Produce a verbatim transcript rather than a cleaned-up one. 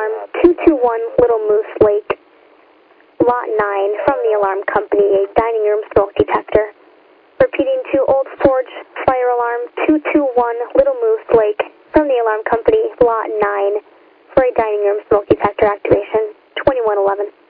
alarm two two one Little Moose Lake, Lot nine, from the alarm company, a dining room smoke detector. Repeating to Old Forge, fire alarm two two one Little Moose Lake, from the alarm company, Lot nine, for a dining room smoke detector activation, twenty-one eleven.